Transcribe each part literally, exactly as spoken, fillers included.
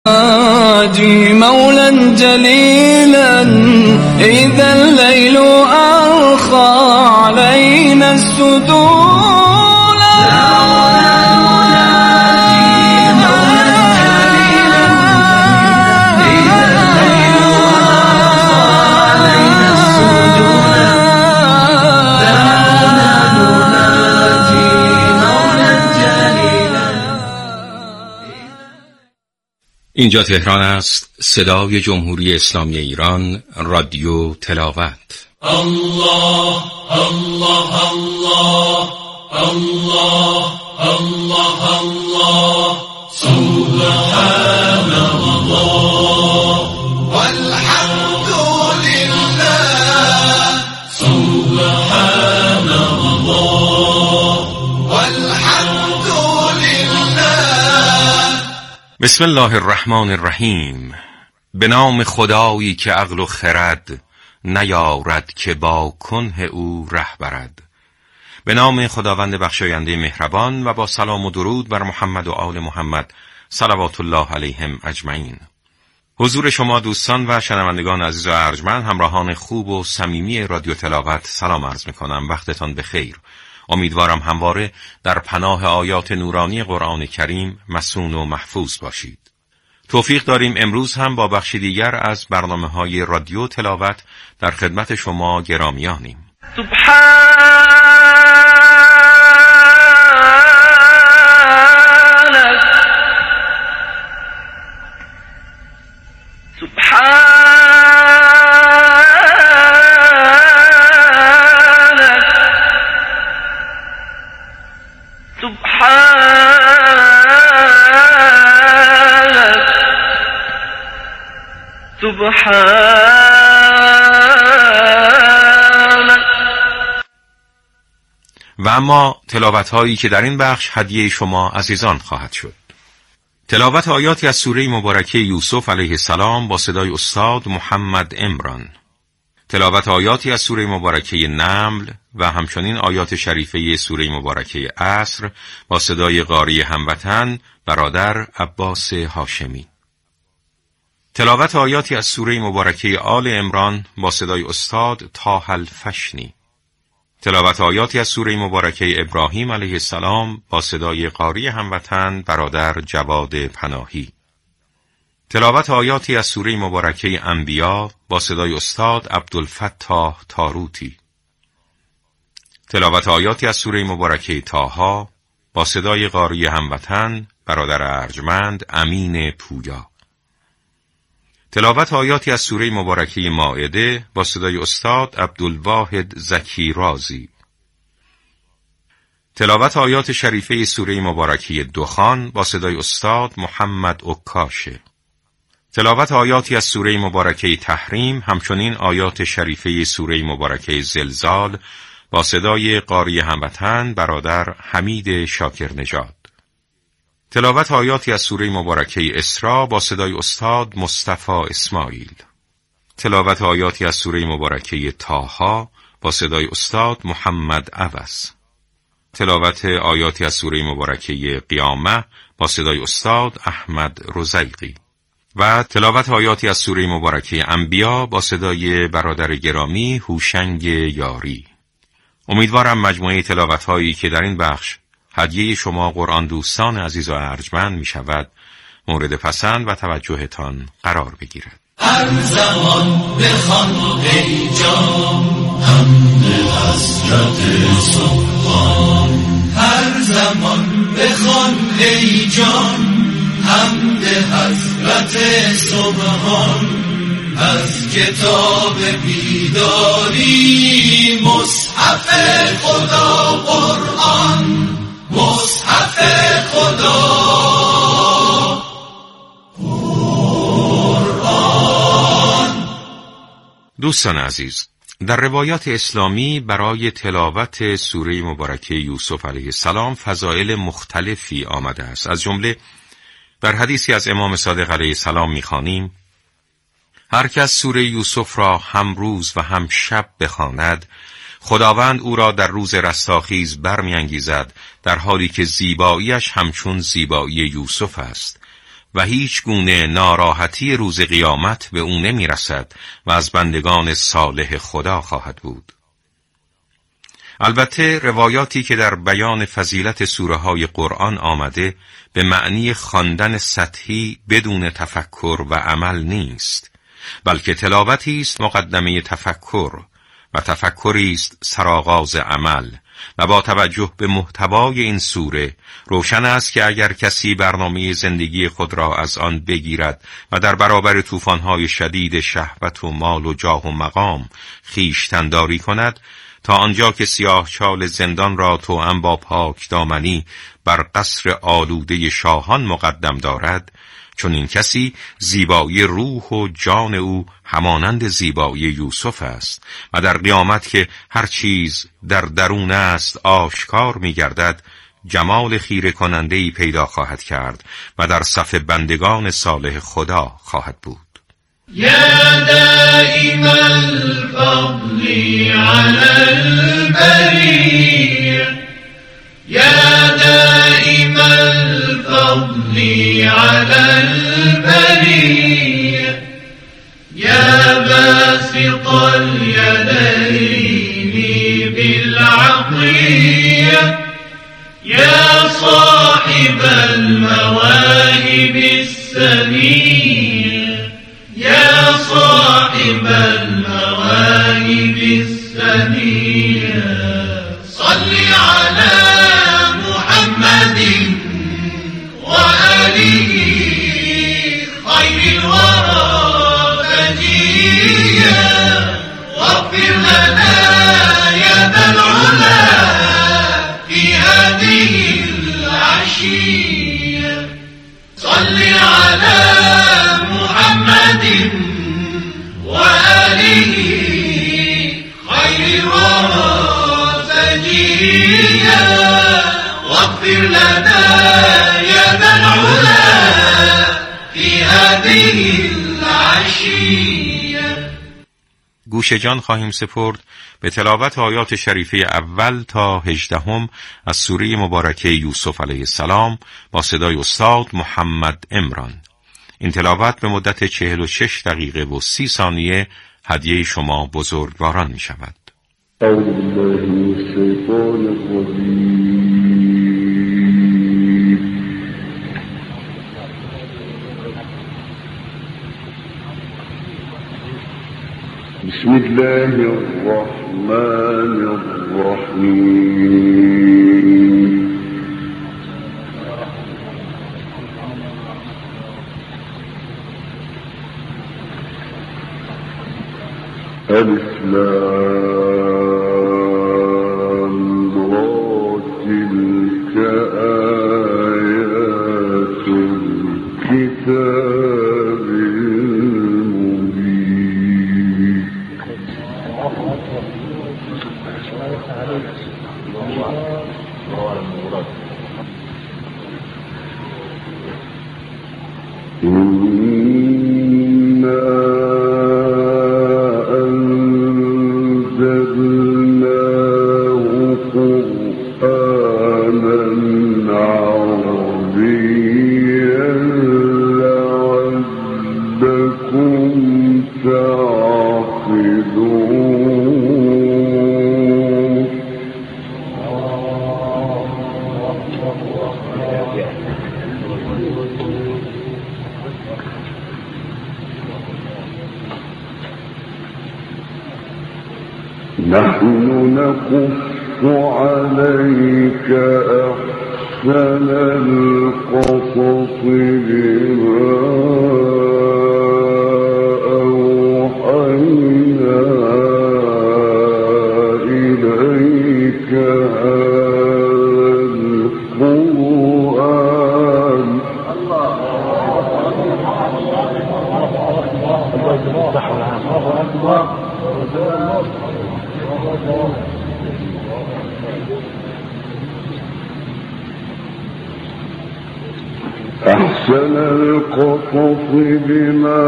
مولا جليلا إذا الليل أرخى علينا السدولا اینجا تهران است، صدای جمهوری اسلامی ایران، رادیو تلاوت. الله الله الله الله الله الله سبحان الله والحمد لله سبحان الله والحمد لله. بسم الله الرحمن الرحیم. به نام خدایی که عقل و خرد نیارد که با کنه او ره برد. به نام خداوند بخشاینده مهربان و با سلام و درود بر محمد و آل محمد صلوات الله علیهم اجمعین. حضور شما دوستان و شنوندگان عزیز و ارجمند، همراهان خوب و صمیمی رادیو تلاوت، سلام عرض می‌کنم. وقتتان بخیر. امیدوارم همواره در پناه آیات نورانی قرآن کریم مصون و محفوظ باشید. توفیق داریم امروز هم با بخشی دیگر از برنامه‌های رادیو تلاوت در خدمت شما گرامیانیم. و اما تلاوت هایی که در این بخش هدیه شما عزیزان خواهد شد. تلاوت آیاتی از سوره مبارکه یوسف علیه السلام با صدای استاد محمد عمران. تلاوت آیاتی از سوره مبارکه نمل و همچنین آیات شریفه سوره مبارکه عصر با صدای قاری هموطن برادر عباس هاشمی. تلاوت آیاتی از سوره مبارکه آل عمران با صدای استاد طه الفشنی. تلاوت آیاتی از سوره مبارکه ابراهیم علیه السلام با صدای قاری هموطن برادر جواد پناهی. تلاوت آیاتی از سوره مبارکه انبیا با صدای استاد عبدالفتاح تاروتی. تلاوت آیاتی از سوره مبارکه طه با صدای قاری هموطن برادر ارجمند امین پویا. تلاوت آیاتی از سوره مبارکه مائده با صدای استاد عبدالواحد زکی رازی. تلاوت آیات شریفه سوره مبارکه دخان با صدای استاد محمد عکاشه. تلاوت آیاتی از سوره مبارکه تحریم، همچنین آیات شریفه سوره مبارکه زلزال با صدای قاری هموطن برادر حمید شاکر نژاد. تلاوت آیاتی از سوره مبارکه اسراء با صدای استاد مصطفی اسماعیل. تلاوت آیاتی از سوره مبارکه طه با صدای استاد محمد عوض. تلاوت آیاتی از سوره مبارکه قیامه با صدای استاد احمد رزیقی. و تلاوت آیاتی از سوره مبارکه انبیا با صدای برادر گرامی هوشنگ یاری. امیدوارم مجموعه تلاوت هایی که در این بخش هدیه شما قرآن دوستان عزیز و ارجمند می شود مورد پسند و توجهتان قرار بگیرد. هر زمان بخوان ای جان حمد حضرت سبحان. هر زمان بخوان ای جان حمد حضرت سبحان. از کتاب بیداری مصحف خدا قرآن. مصحف خدا قرآن. دوستان عزیز، در روایات اسلامی برای تلاوت سوره مبارکه یوسف علیه السلام فضائل مختلفی آمده است. از جمله در حدیثی از امام صادق علیه السلام می‌خوانیم: هر کس سوره یوسف را هم روز و هم شب بخواند، خداوند او را در روز رستاخیز برمی‌انگیزد در حالی که زیباییش همچون زیبایی یوسف است و هیچ گونه ناراحتی روز قیامت به او نمی رسد و از بندگان صالح خدا خواهد بود. البته روایاتی که در بیان فضیلت سوره های قرآن آمده به معنی خواندن سطحی بدون تفکر و عمل نیست، بلکه تلاوتی است مقدمه تفکر و تفکری است سرآغاز عمل، و با توجه به محتوای این سوره روشن است که اگر کسی برنامه زندگی خود را از آن بگیرد و در برابر طوفان‌های شدید شهوت و مال و جاه و مقام خویشتن‌داری کند، تا آنجا که سیاه چال زندان را توأم با پاک دامنی بر قصر آلوده شاهان مقدم دارد، چون این کسی زیبایی روح و جان او همانند زیبایی یوسف است و در قیامت که هر چیز در درون است آشکار می گردد، جمال خیره کننده‌ای پیدا خواهد کرد و در صف بندگان صالح خدا خواهد بود. يا دائم الفضل على البرية يا دائم الفضل على البرية يا باسط اليدين بالعطية يا صاحب المواهب السنية يا صاحب المواهب السنية صل على محمد وآله خير الورى فجيا واغفر لنا يا ذا العلا في هذه العشية صل على محمد وآله خير الورى سجيا واغفر لنا يا ذا العلا في هذه العشية. گوش جان خواهیم سپرد به تلاوت آیات شریفه اول تا هجدهم از سوره مبارکه یوسف علیه السلام با صدای استاد محمد عمران. این تلاوت به مدت چهل و شش دقیقه و سی ثانیه هدیه شما بزرگواران می شود. اعوذ بالله من الشیطان الرجیم. بسم الله الرحمن الرحیم. ألف لام را تلك آيات الكتاب المبين. نحن نقص عليك أحسن القصص بما أوحينا إليك هذا القرآن. أحسن القصص بما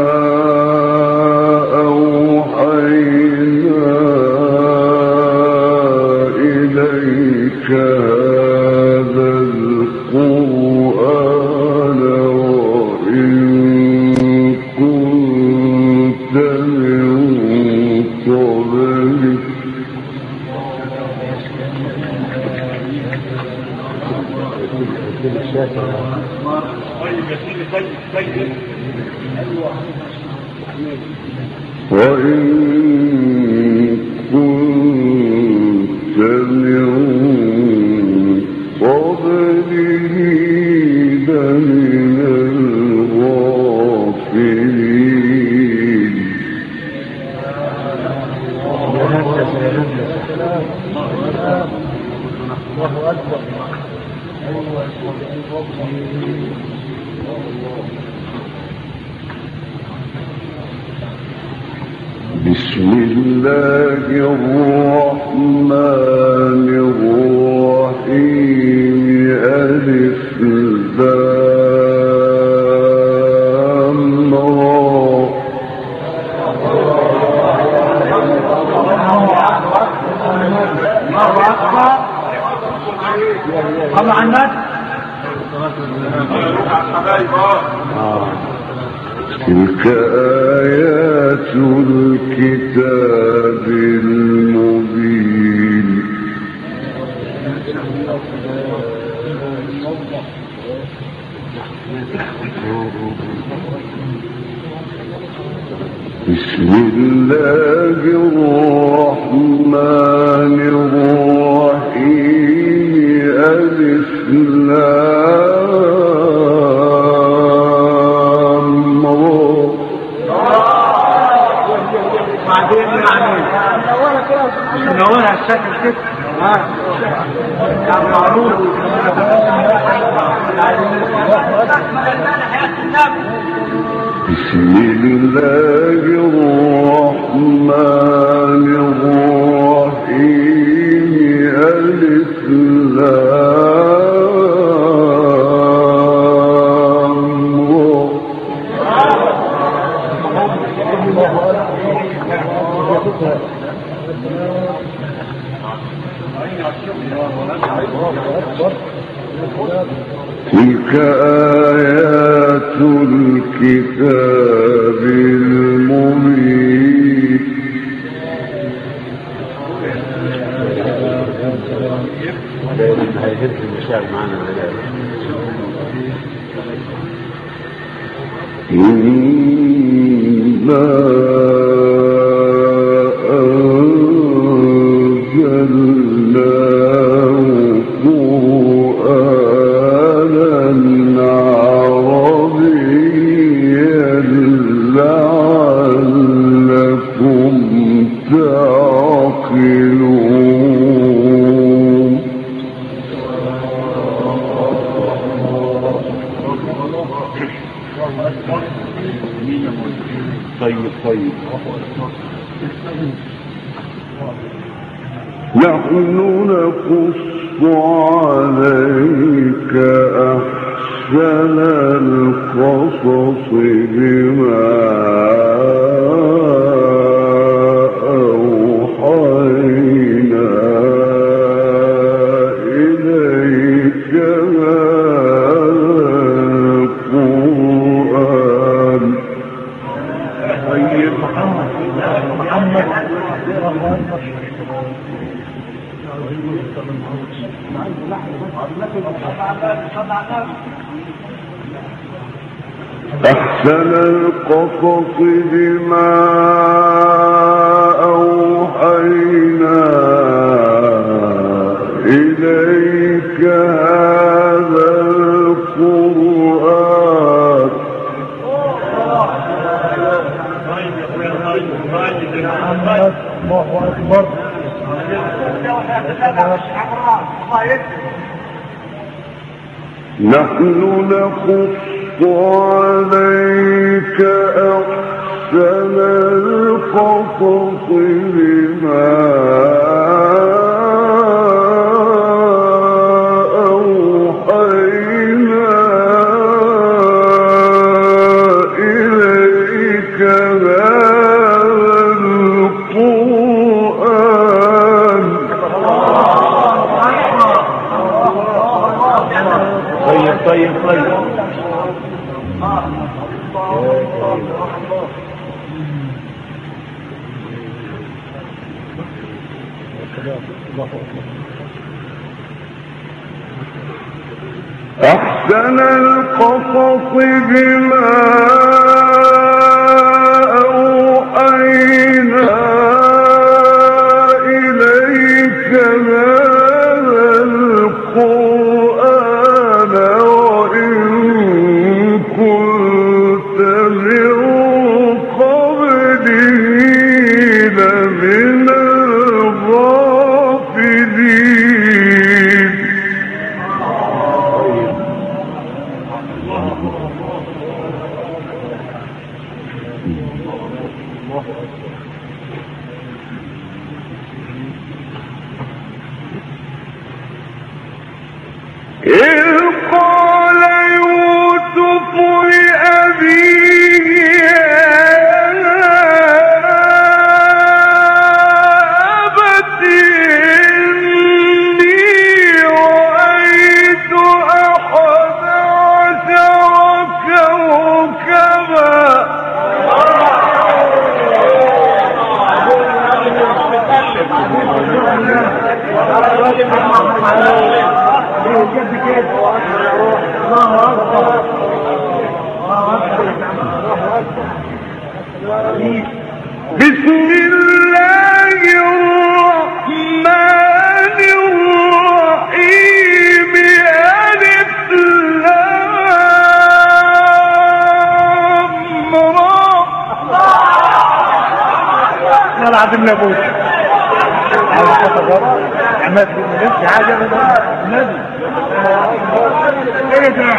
أوحينا إليك هذا القرآن وإن وإن كنت من قبله لمن الغافلين. الله أكبر. بسم الله الرحمن الرحيم. ألف لام را. طبعا الناس تلك آيات الكتاب المبين. بسم الله الرحمن الرحيم. ألف لام را. بعدين يعني نورها الشكل كده. ها يعني معروف. بسم الله الرحمن الرحيم. ألف لام را. تلك آيات الكتاب المبين. إنا طيب طيب نحن نقص عليك أحسن القصص بما أوحينا إليك أحسن القصص بما أوحينا إليك هذا القرآن. الله أكبر. نحن نقص عليك أحسن القصص بما أوحينا إليك هذا القرآن. طيب طيب طيب. أحسن القصص بما أوحينا إليك هذا القرآن وإن كنت من قبله لمن الغافلين. إذ قال يوسف لأبيه يا أبت إني رأيت أحد عشر كوكبا. بسم الله الرحمن الرحيم. ألف لام را. لا العظيم يا ابوي عماد بن نفسي حاجه النبي ايه ده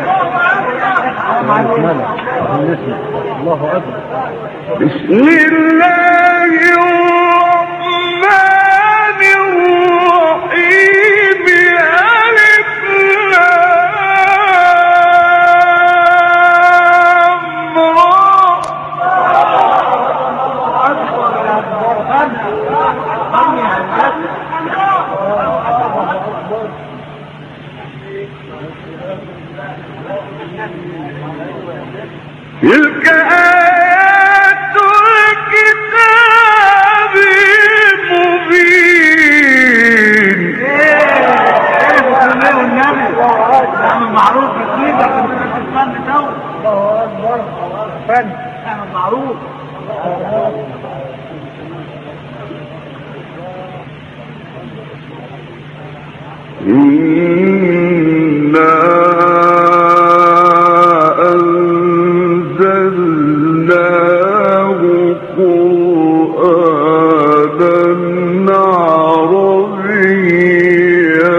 الله اكبر. بسم الله الرحمن الرحيم. ألف لام را. تلك آيات الكتاب المبين. معروف جديد الفن ده. الله اكبر. فن احنا معروف. إنا أنزلناه قرآنا عربيا.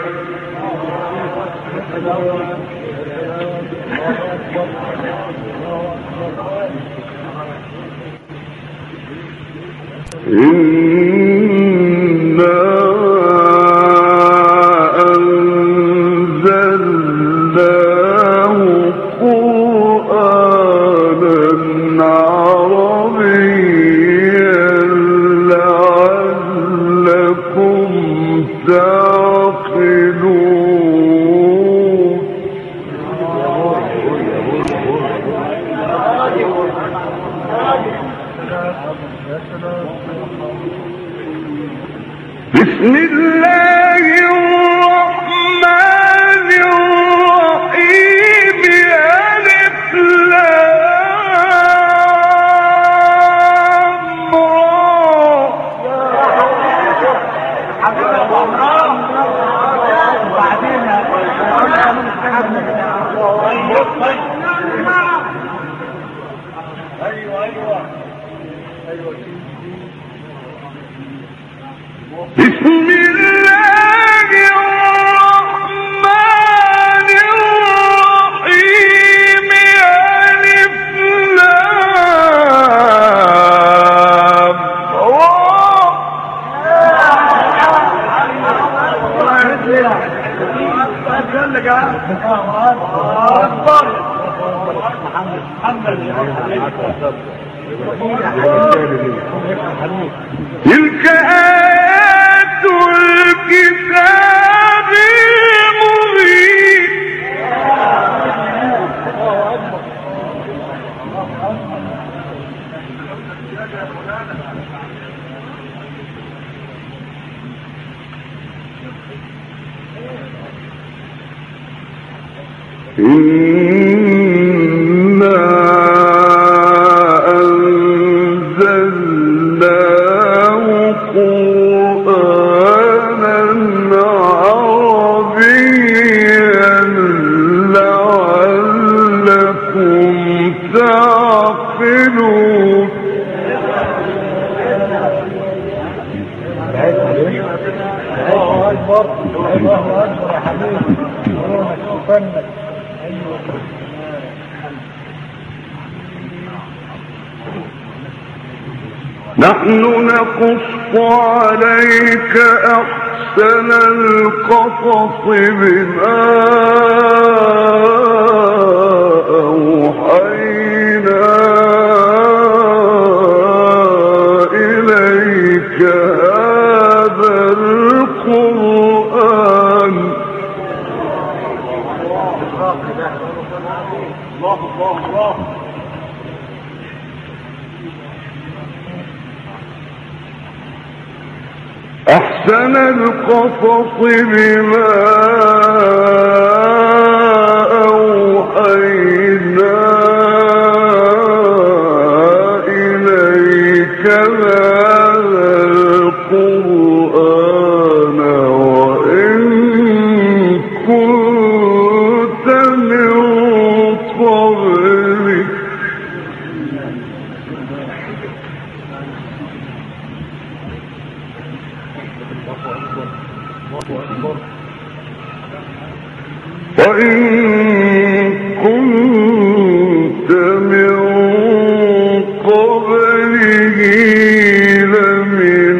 إنا أنزلناه قرآنا عربيا لعلكم تعقلون. بسم الله الرحمن الرحيم. ألف لام بسم الله الرحمن الرحيم. ألف لام تلك آيات الكتاب المبين. إنا أنزلناه قرآنا عربيا لعلكم تعقلون. الله أكبر الله أكبر يا حبيبي. نحن نقص عليك أحسن القصص بما أوحينا إليك هذا القرآن. الله الله الله. أحسن القصص بما أوحينا إليك هذا القرآن وإن كنت من قبله وإن كنت من قبله لمن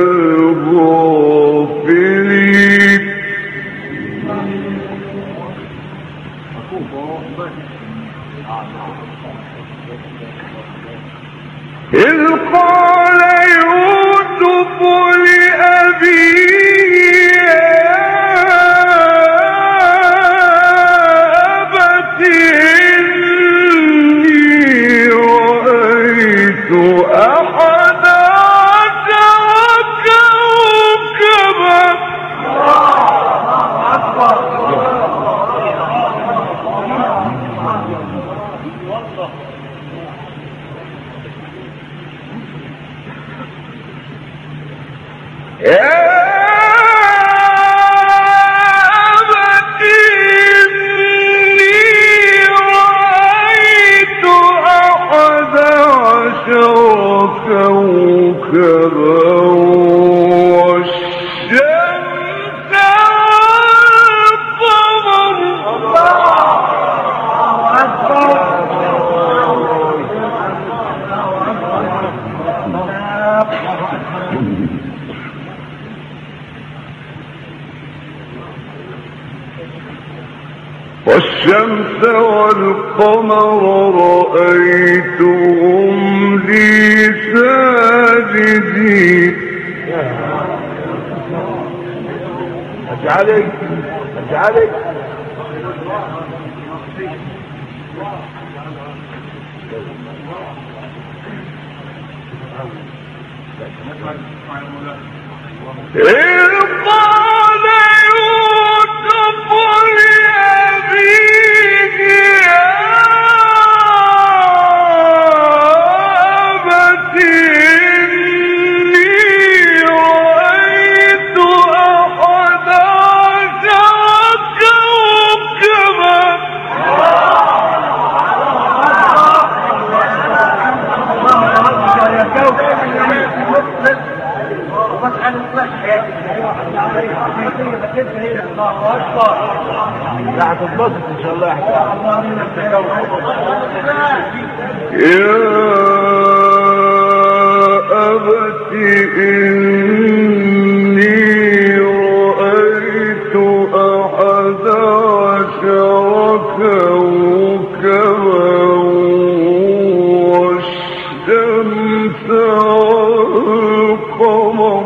الغافلين. إذ قال يوسف لأبيه أحد عشر كوكبا. يا أبت إني رأيت أحد عشر كوكبا والشمس والشمس والقمر رأيتهم لي ساجدين. اجعلك اجعلك إذ قال يوسف لأبيه يا أبت إني رأيت أحد عشر كوكبا. لا هتتبسط ان شاء الله. يا أبت إني رأيت أحد عشر كوكبا والشمس والقمر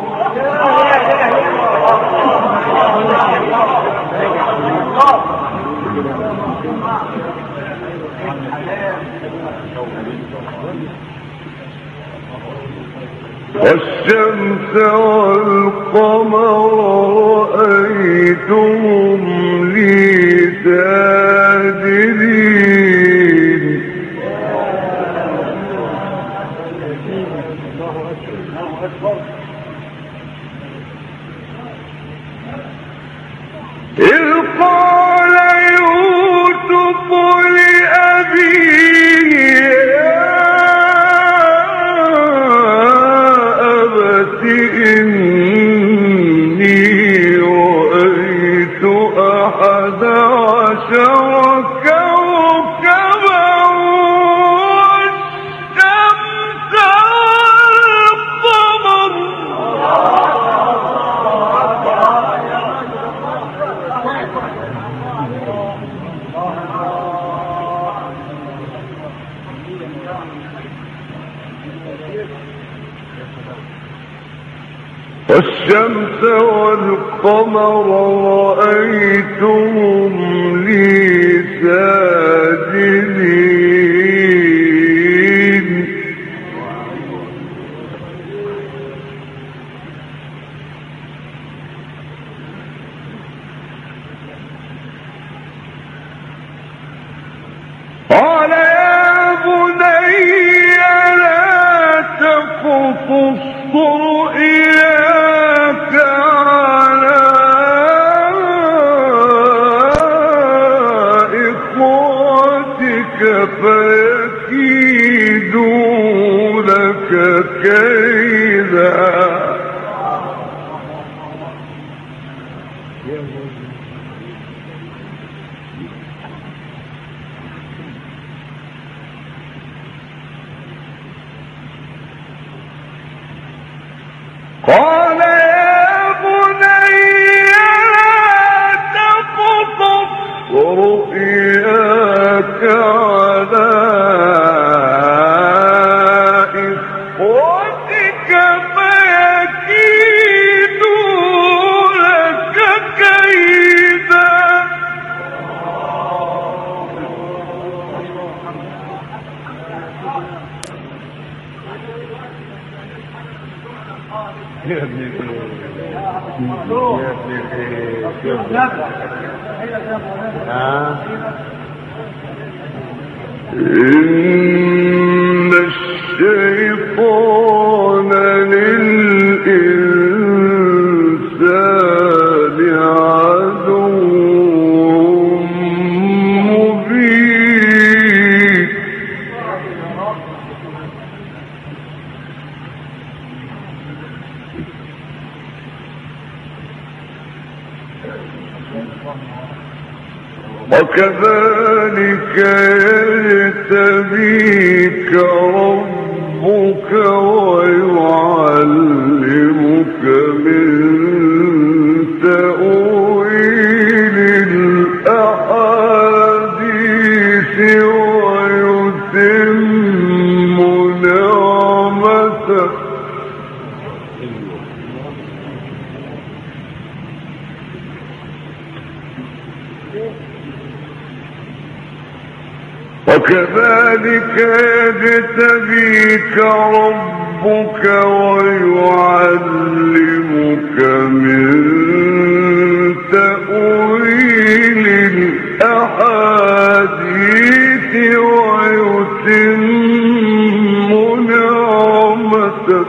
والشمس والقمر رأيتهم لي ساجدين. إذ قال يوسف لأبيه يا أبت إني رأيت أحد عشر كوكبا والشمس والقمر والشمس والقمر رأيتهم لي ساجدين قال يا بني لا تقصص رؤياك على إخوتك فيكيدوا لك كيدا قال يا بني لا تقصص رؤياك على إخوتك فيكيدوا لك كيدا إن الشيطان للإنسان عدو مبين وكذلك يجتبيك ربك ويعلمك من تأويل الأحاديث ويتم نعمته وكذلك يجتبيك ربك ويعلمك من تأويل الأحاديث ويتم نعمته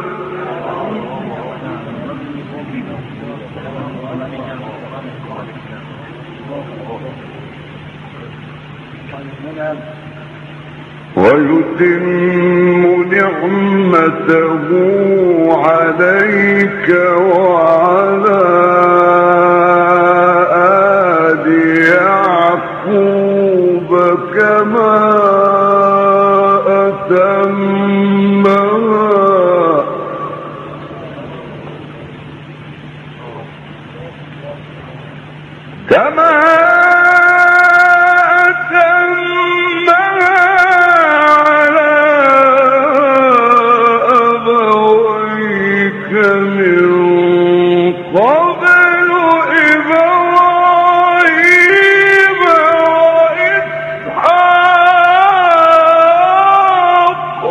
ويتم نعمته عليك وعلى آل يعقوب كما أتم